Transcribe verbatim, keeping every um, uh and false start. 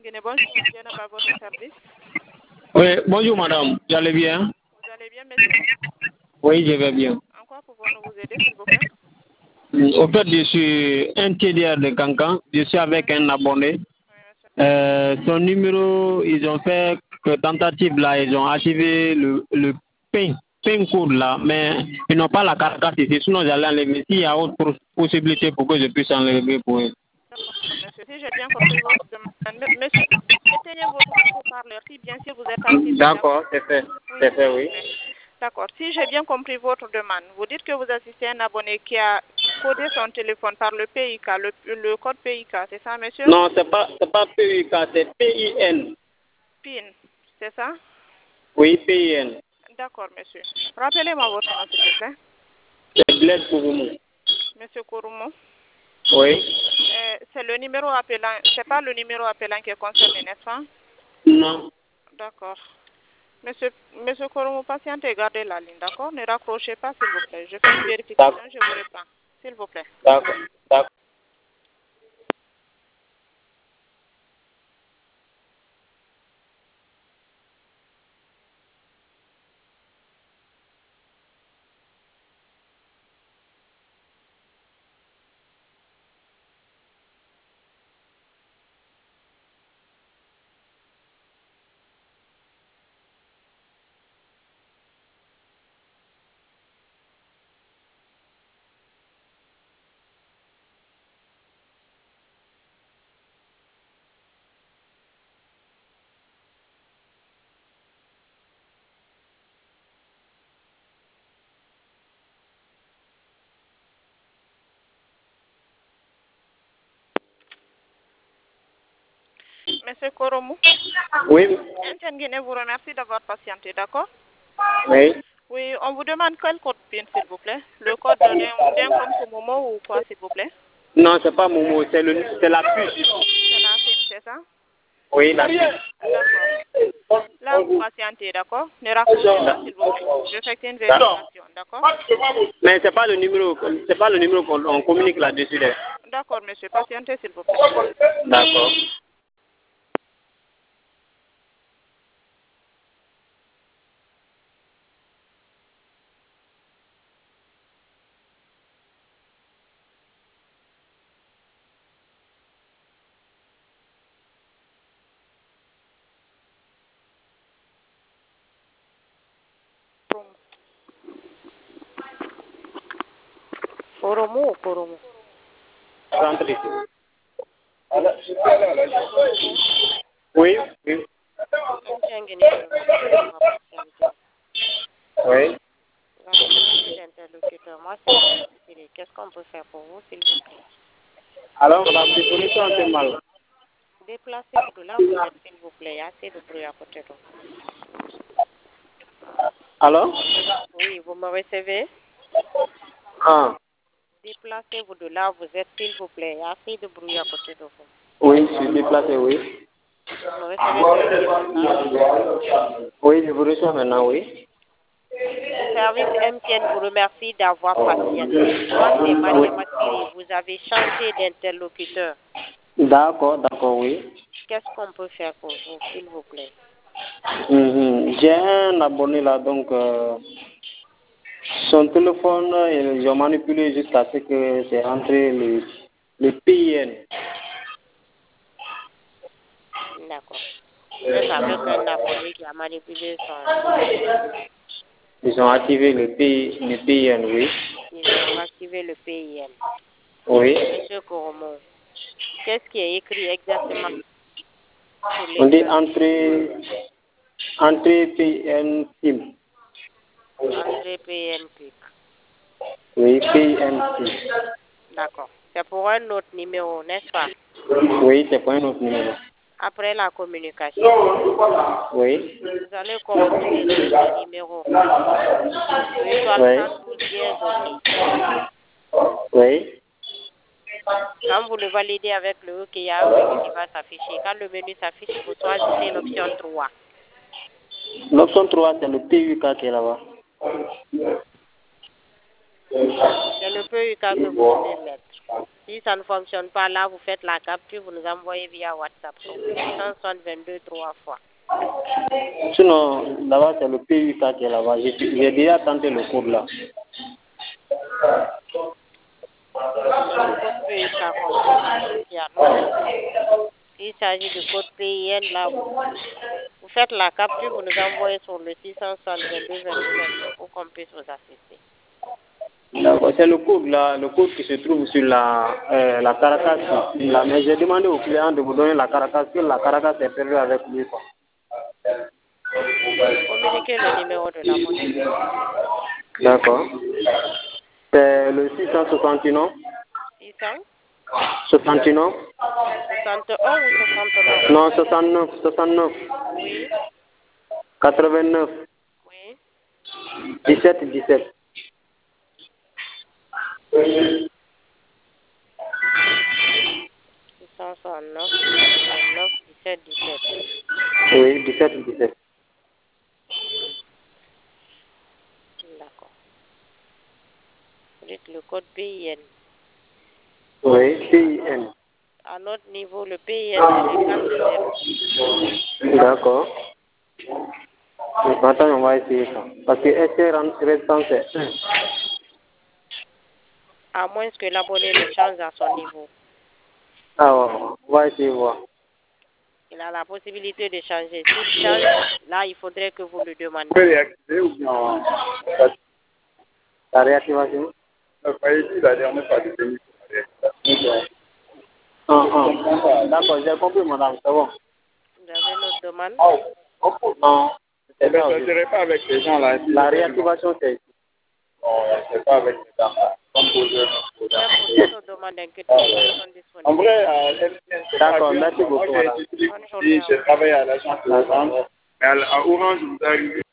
Guinée, bonjour, monsieur, n'a pas votre service. Oui, bonjour madame, vous allez bien? Vous allez bien, monsieur? Oui, je vais bien. En quoi pouvons-nous vous aider, s'il vous plaît? Au fait, je suis un T D R de Cancan, je suis avec un abonné. Euh, son numéro, ils ont fait que tentative là, ils ont activé le, le PIN, PIN code là, mais ils n'ont pas la carte ici, sinon j'allais enlever. S'il y a autre possibilité pour que je puisse enlever pour eux. D'accord, monsieur, si j'ai bien compris votre demande. Monsieur, éteignez votre haut-parleur, si bien sûr vous êtes assis. D'accord, c'est fait. Oui, c'est fait, oui. D'accord, si j'ai bien compris votre demande, vous dites que vous assistez à un abonné qui a codé son téléphone par le P I K, le, le code P I K, c'est ça, monsieur? Non, c'est pas, c'est pas P I K, c'est P I N. PIN, c'est ça? Oui, P I N. D'accord, monsieur. Rappelez-moi votre nom, s'il vous plaît. C'est Blaise Kouroumou. Monsieur Kouroumou. Oui. Euh, c'est le numéro appelant, c'est pas le numéro appelant qui est concerné, n'est-ce pas? Non. D'accord. Monsieur, monsieur Kouroumou, patientez, gardez la ligne, d'accord? Ne raccrochez pas, s'il vous plaît. Je fais une vérification, je vous reprends, s'il vous plaît. D'accord. D'accord. Monsieur Kouroumou. Oui. Etienne Guinée vous remercie d'avoir patienté, d'accord? Oui. Oui, on vous demande quel code PIN, s'il vous plaît? Le code d'un compte Momo ou quoi, s'il vous plaît? Non, c'est pas Momo, c'est le, c'est la puce. C'est la PIN, c'est ça? Oui, la puce. D'accord. Là, vous patientez, d'accord? Ne raccrochez pas, s'il vous plaît. Je fais une vérification, d'accord? Mais c'est pas le numéro, c'est pas le numéro qu'on on communique là-dessus. Là. D'accord, monsieur. Patientez, s'il vous plaît. D'accord. Kouroumou ou Kouroumou? Rentre ici. Oui, oui. Etienne Guinée vous remercie d'avoir patienté. Oui. Vous avez changé d'interlocuteur. Moi, c'est Madame Siri. Qu'est-ce qu'on peut faire pour vous, s'il vous plaît? Alors, madame, je connais un peu mal. Déplacez-vous de là où vous êtes, s'il vous plaît. Il y a assez de bruit à côté de vous. Alors? Oui, vous me recevez? Ah. Déplacez-vous de là où vous êtes, s'il vous plaît. Il y a assez de bruit à côté de vous. Oui, je suis déplacé, oui. Vous me recevez très bien maintenant? Oui, je vous reçois maintenant, oui. Le service M T N vous remercie d'avoir patienté. Moi, c'est Mariam Assiri. Vous avez changé d'interlocuteur. D'accord, d'accord, oui. Qu'est-ce qu'on peut faire pour vous, s'il vous plaît? Mm-hmm. J'ai un abonné là, donc euh, son téléphone, ils ont manipulé jusqu'à ce que c'est rentré le, le P I N. D'accord. Vous êtes avec un abonné qui a manipulé son téléphone. Ils ont activé le, P, le P I N, oui. Ils ont activé le P I N. Oui. Monsieur Kouroumou, qu'est-ce qui est écrit exactement sur On dit l'écran? entrée, entrée P I N S I M. Entrée P I N P I C. Oui, P I N S I M. D'accord. C'est pour un autre numéro, n'est-ce pas? Oui, c'est pour un autre numéro. Après la communication, Oui. vous allez composer sur ce numéro. Le étoile Oui. cent douze dièse aussi. Oui. Quand vous le validez avec le OK, il y a un menu qui va s'afficher. Quand le menu s'affiche, vous choisissez l'option trois. L'option trois, c'est le P U K qui est là-bas. C'est le P U K que vous devez mettre. Si ça ne fonctionne pas là, vous faites la capture, vous nous envoyez via WhatsApp. Donc, six cent soixante-deux trois fois. Sinon, là-bas, c'est le P U K qui est là-bas. J'ai j'ai déjà tenté le code là. Le code P U K complet. Il y a non. S'il s'agit du code P I N, là, vous, vous faites la capture, vous nous envoyez sur le six cent soixante-deux vingt-sept pour qu'on puisse vous assister. D'accord, c'est le code là, le code qui se trouve sur la, euh, la caracasse. Là, mais j'ai demandé au client de vous donner la caracasse, que la caracasse est perdue avec lui. Quoi. Communiquez le numéro de l'abonné. D'accord. C'est le six cent soixante-neuf. six cents soixante-neuf. soixante et un ou soixante-neuf? Non, soixante-neuf. soixante-neuf. Oui. quatre-vingt-neuf. Oui. dix-sept dix-sept. six cent soixante-neuf, quatre-vingt-neuf, dix-sept dix-sept. Oui, dix-sept dix-sept. D'accord. Vous dites le code P I N. Oui, P I N. À notre niveau, le P I N, c'est le quatre zéro. D'accord. Attends, on va essayer ça. Parce que S R restant, c'est un. À moins que l'abonné ne change à son niveau. Ah, ouais. On va essayer voir. Il a la possibilité de changer. S'il change, là, il faudrait que vous le demandiez. Vous pouvez réactiver ou bien la réactivation? Pas ici, la dernière fois, c'est fini. Ah, ah. D'accord, j'ai compris, madame, c'est bon. Vous avez notre demande? Non. Eh bien, ça ne serait pas avec ces gens-là. La réactivation, c'est ici. Non, c'est pas avec ces gens-là. Même pour d'autres demandes d'inquiétude, ils sont disponibles. En vrai, euh, d'accord, merci beaucoup. J'ai travaillé à l'agence de vente, mais à Orange, vous arrivez.